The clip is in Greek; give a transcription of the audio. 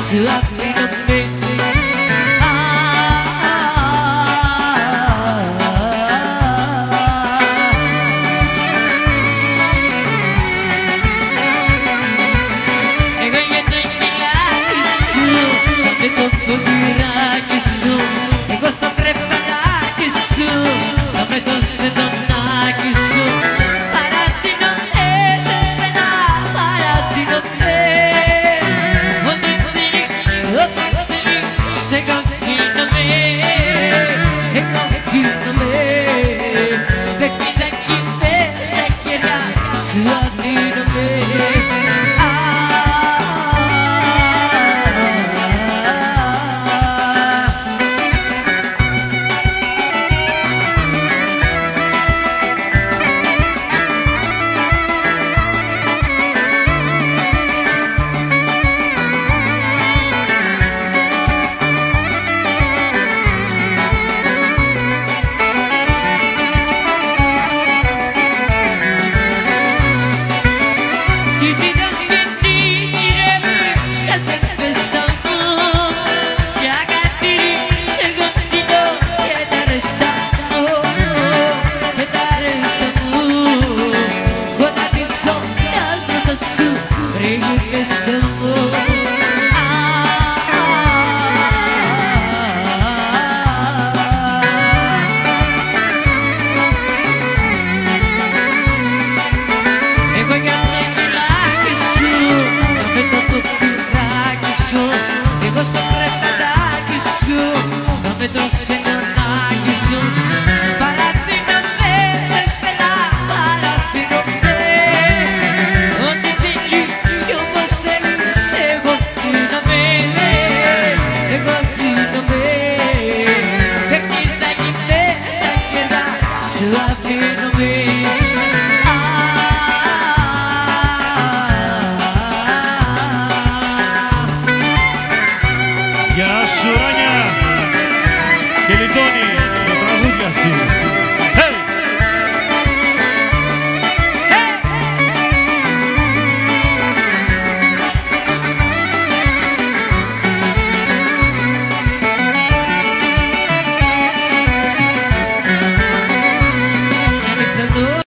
Σου αφήνομαι. Εγώ για το χιλάκι σου, με το ποτηράκι σου, εγώ στο κρεβατάκι σου, με το σεντονάκι σου. Παρατείνομαι σε σένα, παρατείνομαι. Ό,τι θέλεις, ό,τι θέλεις, εγώ γίνομαι. Εγώ γίνομαι. Παιχνιδάκι μες στα χέρια σου αφήνομαι. Εγώ στο κρεβατάκι σου, με το σεντονάκι σου.